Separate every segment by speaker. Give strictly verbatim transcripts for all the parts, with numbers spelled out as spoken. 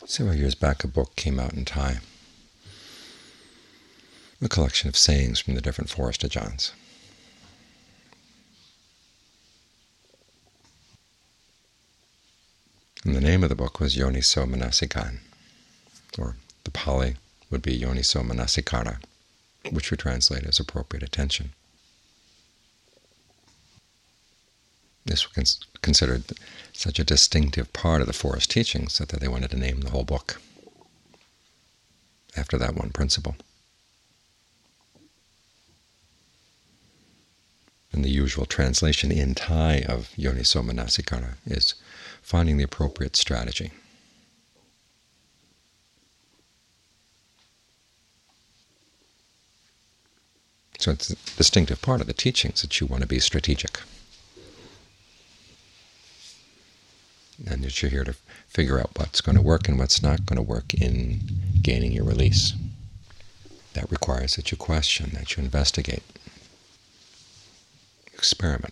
Speaker 1: Several years back, a book came out in Thai, a collection of sayings from the different forest ajahns. And the name of the book was Yoniso Manasikara, or the Pali would be Yoniso Manasikara, which we translate as appropriate attention. This was considered such a distinctive part of the forest teachings that they wanted to name the whole book after that one principle. And the usual translation in Thai of Yoniso Manasikara is finding the appropriate strategy. So it's a distinctive part of the teachings that you want to be strategic, and that you're here to figure out what's going to work and what's not going to work in gaining your release. That requires that you question, that you investigate, experiment.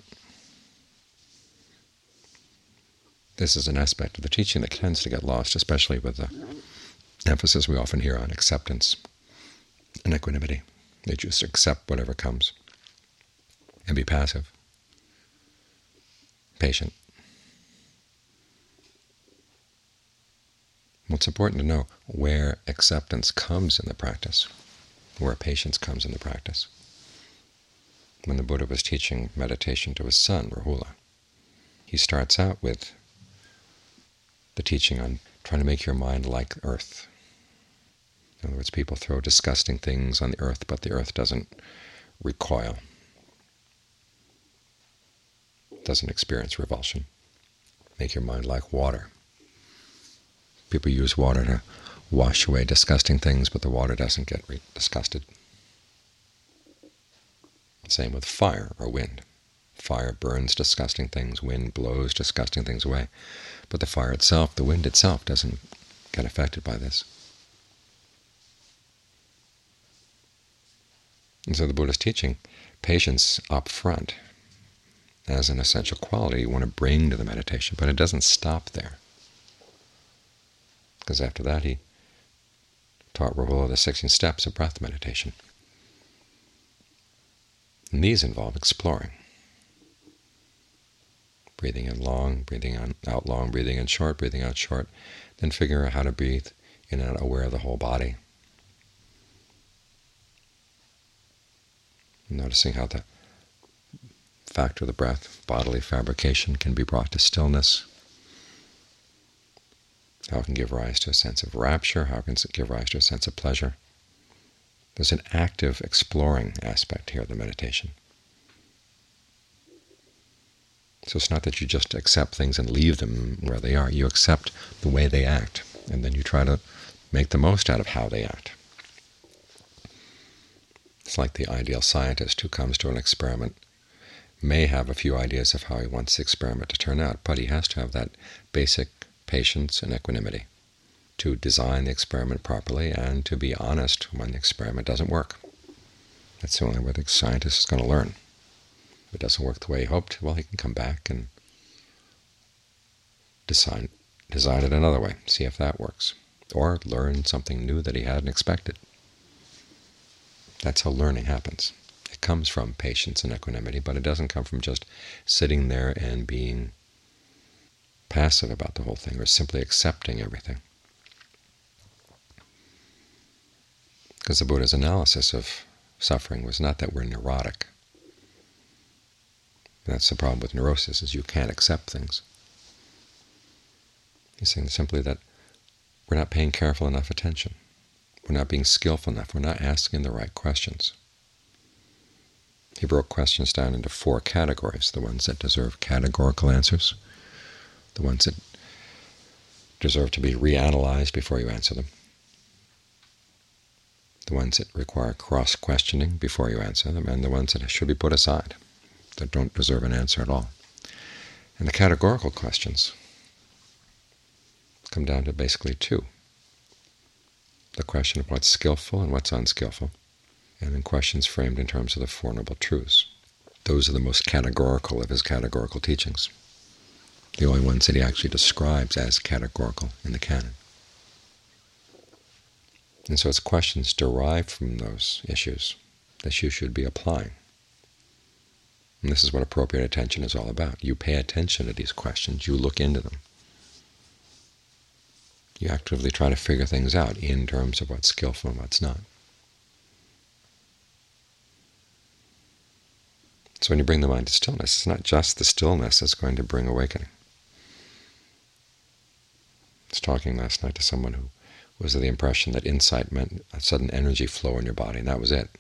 Speaker 1: This is an aspect of the teaching that tends to get lost, especially with the emphasis we often hear on acceptance and equanimity. They just accept whatever comes and be passive, patient. Well, it's important to know where acceptance comes in the practice, where patience comes in the practice. When the Buddha was teaching meditation to his son, Rahula, he starts out with the teaching on trying to make your mind like earth. In other words, people throw disgusting things on the earth, but the earth doesn't recoil, doesn't experience revulsion. Make your mind like water. People use water to wash away disgusting things, but the water doesn't get disgusted. Same with fire or wind. Fire burns disgusting things, wind blows disgusting things away. But the fire itself, the wind itself, doesn't get affected by this. And so the Buddha's teaching patience up front as an essential quality you want to bring to the meditation, but it doesn't stop there. Because after that he taught Rahula the sixteen steps of breath meditation. And these involve exploring. Breathing in long, breathing out long, breathing in short, breathing out short, then figure out how to breathe in and out, aware of the whole body. Noticing how the factor of the breath, bodily fabrication, can be brought to stillness, how it can give rise to a sense of rapture, how it can give rise to a sense of pleasure. There's an active exploring aspect here of the meditation. So it's not that you just accept things and leave them where they are. You accept the way they act, and then you try to make the most out of how they act. It's like the ideal scientist who comes to an experiment, may have a few ideas of how he wants the experiment to turn out, but he has to have that basic patience and equanimity to design the experiment properly and to be honest when the experiment doesn't work. That's the only way the scientist is going to learn. If it doesn't work the way he hoped, well, he can come back and design, design it another way, see if that works, or learn something new that he hadn't expected. That's how learning happens. It comes from patience and equanimity, but it doesn't come from just sitting there and being passive about the whole thing or simply accepting everything. Because the Buddha's analysis of suffering was not that we're neurotic. That's the problem with neurosis, is you can't accept things. He's saying simply that we're not paying careful enough attention. We're not being skillful enough. We're not asking the right questions. He broke questions down into four categories: the ones that deserve categorical answers, the ones that deserve to be reanalyzed before you answer them, the ones that require cross-questioning before you answer them, and the ones that should be put aside, that don't deserve an answer at all. And the categorical questions come down to basically two: the question of what's skillful and what's unskillful, and then questions framed in terms of the Four Noble Truths. Those are the most categorical of his categorical teachings, the only ones that he actually describes as categorical in the canon. And so it's questions derived from those issues that you should be applying. And this is what appropriate attention is all about. You pay attention to these questions. You look into them. You actively try to figure things out in terms of what's skillful and what's not. So when you bring the mind to stillness, it's not just the stillness that's going to bring awakening. I was talking last night to someone who was of the impression that insight meant a sudden energy flow in your body, and that was it.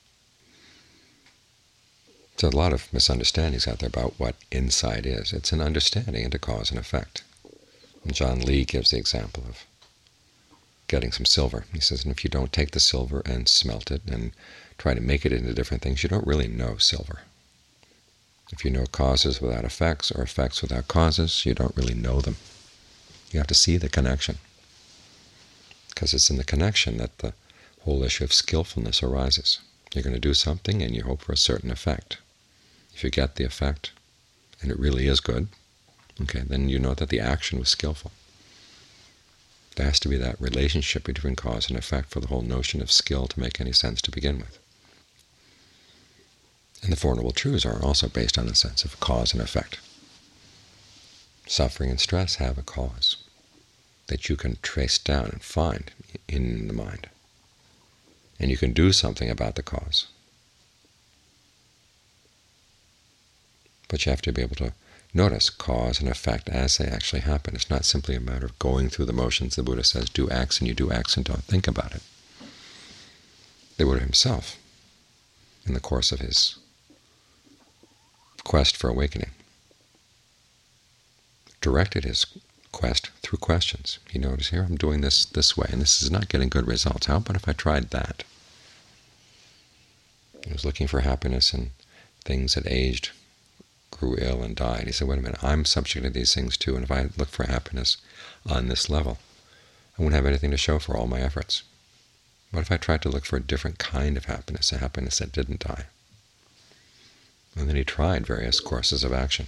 Speaker 1: There's a lot of misunderstandings out there about what insight is. It's an understanding into cause and effect. And John Lee gives the example of getting some silver. He says, and if you don't take the silver and smelt it and try to make it into different things, you don't really know silver. If you know causes without effects or effects without causes, you don't really know them. You have to see the connection, because it's in the connection that the whole issue of skillfulness arises. You're going to do something and you hope for a certain effect. If you get the effect, and it really is good, okay, then you know that the action was skillful. There has to be that relationship between cause and effect for the whole notion of skill to make any sense to begin with. And the Four Noble Truths are also based on the sense of cause and effect. Suffering and stress have a cause that you can trace down and find in the mind, and you can do something about the cause. But you have to be able to notice cause and effect as they actually happen. It's not simply a matter of going through the motions. The Buddha says, do X, and you do X and don't think about it. The Buddha himself, in the course of his quest for awakening, directed his quest through questions. He noticed, here I'm doing this this way, and this is not getting good results. How about if I tried that? He was looking for happiness in things that aged, grew ill, and died. He said, wait a minute, I'm subject to these things too, and if I look for happiness on this level, I won't have anything to show for all my efforts. What if I tried to look for a different kind of happiness, a happiness that didn't die? And then he tried various courses of action.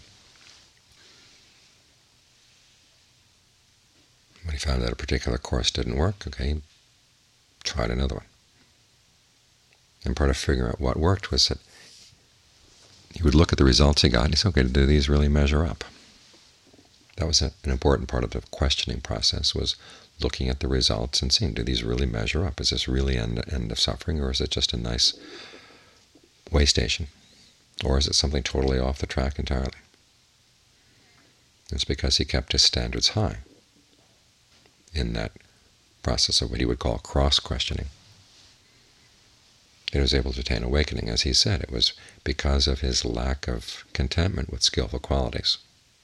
Speaker 1: When he found that a particular course didn't work, okay, he tried another one. And part of figuring out what worked was that he would look at the results he got, and he said, okay, do these really measure up? That was a, an important part of the questioning process, was looking at the results and seeing, do these really measure up? Is this really end, end of suffering, or is it just a nice way station? Or is it something totally off the track entirely? It's because he kept his standards high in that process of what he would call cross-questioning. He was able to attain awakening. As he said, it was because of his lack of contentment with skillful qualities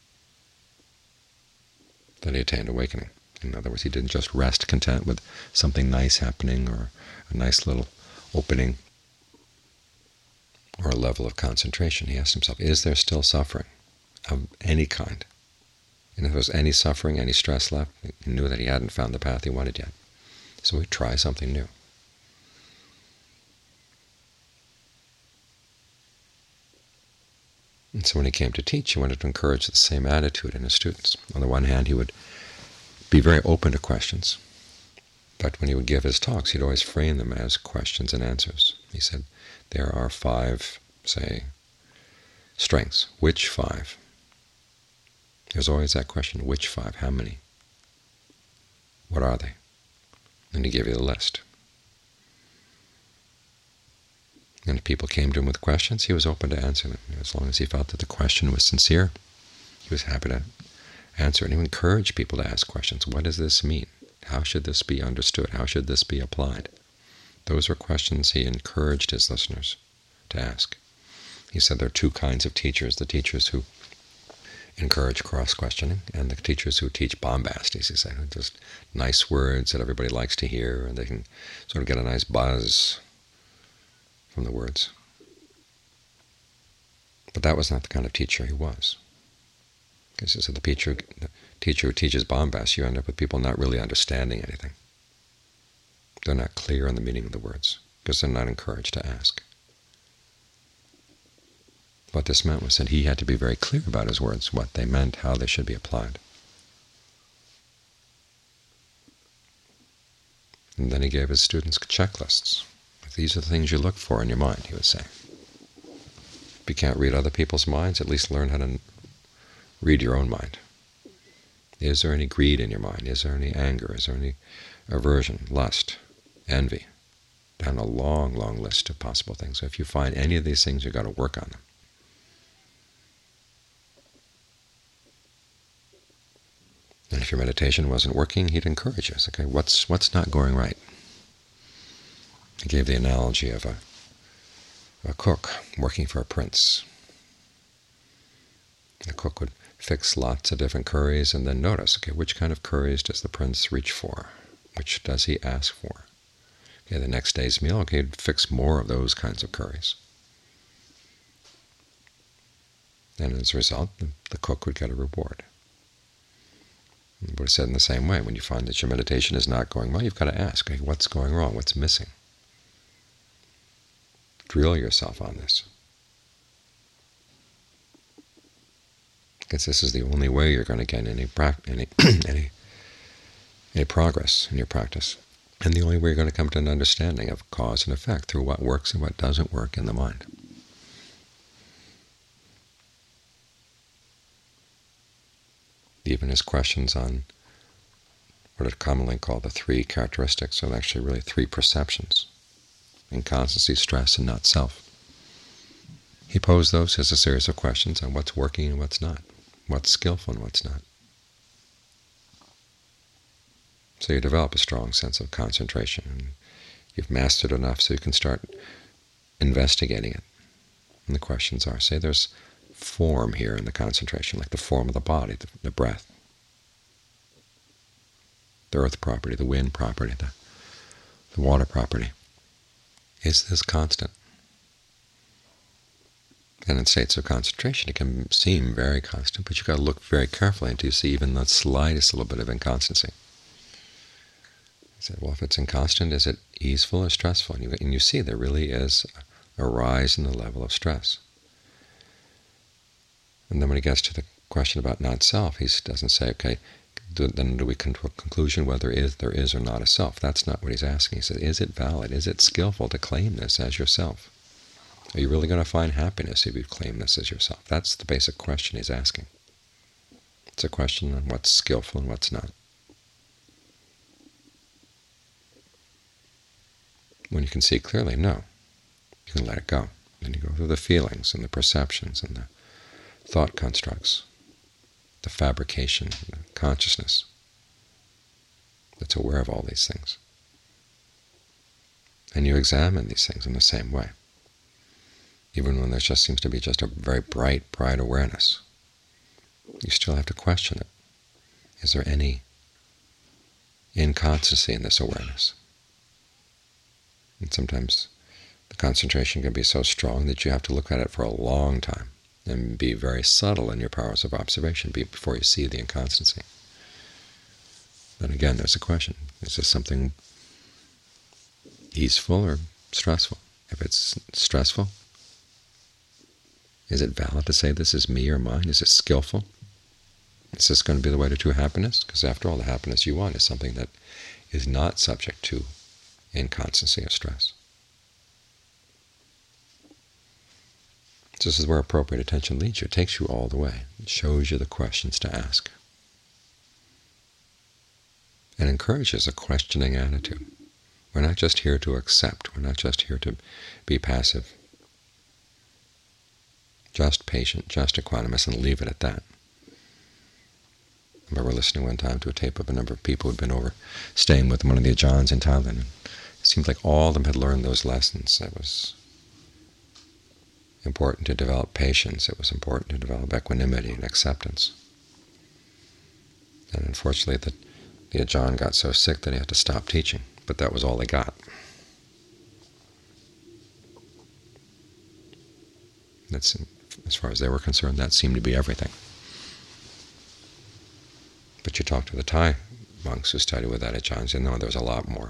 Speaker 1: that he attained awakening. In other words, he didn't just rest content with something nice happening or a nice little opening or a level of concentration. He asked himself, is there still suffering of any kind? And if there was any suffering, any stress left, he knew that he hadn't found the path he wanted yet. So he'd try something new. And so when he came to teach, he wanted to encourage the same attitude in his students. On the one hand, he would be very open to questions, but when he would give his talks, he'd always frame them as questions and answers. He said, there are five, say, strengths. Which five? There's always that question, which five? How many? What are they? And he gave you the list. And if people came to him with questions, he was open to answer them. As long as he felt that the question was sincere, he was happy to answer. And he would encourage people to ask questions. What does this mean? How should this be understood? How should this be applied? Those were questions he encouraged his listeners to ask. He said there are two kinds of teachers, the teachers who encourage cross-questioning and the teachers who teach bombastes, he said, just nice words that everybody likes to hear, and they can sort of get a nice buzz from the words. But that was not the kind of teacher he was. Because he said the teacher, the teacher who teaches bombast, you end up with people not really understanding anything. They're not clear on the meaning of the words, because they're not encouraged to ask. What this meant was that he had to be very clear about his words, what they meant, how they should be applied. And then he gave his students checklists. These are the things you look for in your mind, he would say. If you can't read other people's minds, at least learn how to read your own mind. Is there any greed in your mind? Is there any anger? Is there any aversion, lust, envy? Down a long, long list of possible things. So if you find any of these things, you've got to work on them. And if your meditation wasn't working, he'd encourage you. It's okay, what's what's not going right? He gave the analogy of a, a cook working for a prince. The cook would fix lots of different curries and then notice, okay, which kind of curries does the prince reach for? Which does he ask for? Okay, the next day's meal, okay, he'd fix more of those kinds of curries. And as a result, the, the cook would get a reward. The Buddha said in the same way, when you find that your meditation is not going well, you've got to ask, okay, what's going wrong? What's missing? Drill yourself on this. Because this is the only way you're going to get any any any any progress in your practice, and the only way you're going to come to an understanding of cause and effect through what works and what doesn't work in the mind. Even his questions on what are commonly called the three characteristics are actually really three perceptions: inconstancy, stress, and not self. He posed those as a series of questions on what's working and what's not, what's skillful and what's not. So you develop a strong sense of concentration, and you've mastered enough so you can start investigating it. And the questions are, say there's form here in the concentration, like the form of the body, the, the breath, the earth property, the wind property, the, the water property. Is this constant? And in states of concentration, it can seem very constant, but you've got to look very carefully until you see even the slightest little bit of inconstancy. He said, well, if it's inconstant, is it easeful or stressful? And you, and you see there really is a rise in the level of stress. And then when he gets to the question about not-self, he doesn't say, okay, do, then do we come to a conclusion whether is, there is or not a self? That's not what he's asking. He says, is it valid? Is it skillful to claim this as yourself? Are you really going to find happiness if you claim this as yourself? That's the basic question he's asking. It's a question on what's skillful and what's not. When you can see clearly, no, you can let it go. Then you go through the feelings and the perceptions and the thought constructs, the fabrication, the consciousness that's aware of all these things. And you examine these things in the same way. Even when there just seems to be just a very bright, bright awareness, you still have to question it. Is there any inconstancy in this awareness? And sometimes the concentration can be so strong that you have to look at it for a long time and be very subtle in your powers of observation before you see the inconstancy. Then again, there's a question. Is this something easeful or stressful? If it's stressful, is it valid to say this is me or mine? Is it skillful? Is this going to be the way to true happiness? Because after all, the happiness you want is something that is not subject to inconstancy or stress. This is where appropriate attention leads you. It takes you all the way. It shows you the questions to ask. And encourages a questioning attitude. We're not just here to accept. We're not just here to be passive. Just patient, just equanimous, and leave it at that. I remember listening one time to a tape of a number of people who had been over staying with one of the Ajahns in Thailand, and it seemed like all of them had learned those lessons. It was important to develop patience. It was important to develop equanimity and acceptance. And unfortunately, the, the Ajahn got so sick that he had to stop teaching, but that was all they got. That's, as far as they were concerned, that seemed to be everything. But you talk to the Thai monks who studied with that Ajahn, and say, no, there was a lot more.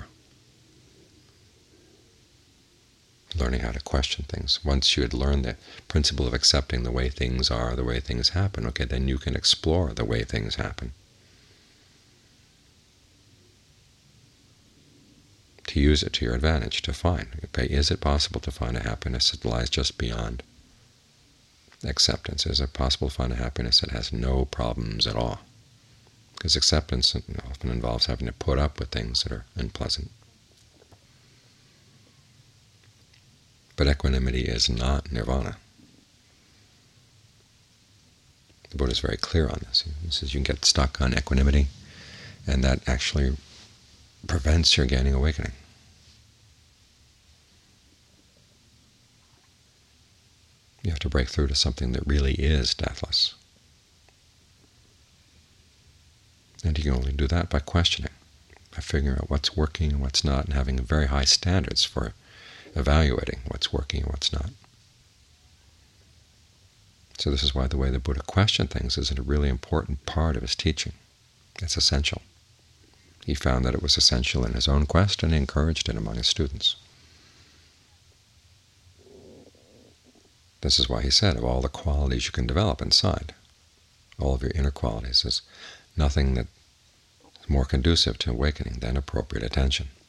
Speaker 1: Learning how to question things. Once you had learned the principle of accepting the way things are, the way things happen, okay, then you can explore the way things happen. to use it to your advantage, to find, okay, is it possible to find a happiness that lies just beyond acceptance? Is it possible to find a happiness that has no problems at all? Because acceptance often involves having to put up with things that are unpleasant. But equanimity is not nirvana. The Buddha is very clear on this. He says you can get stuck on equanimity, and that actually prevents your gaining awakening. You have to break through to something that really is deathless. And you can only do that by questioning, by figuring out what's working and what's not, and having very high standards for evaluating what's working and what's not. So this is why the way the Buddha questioned things is a really important part of his teaching. It's essential. He found that it was essential in his own quest, and he encouraged it among his students. This is why he said, of all the qualities you can develop inside, all of your inner qualities, there's nothing that is more conducive to awakening than appropriate attention.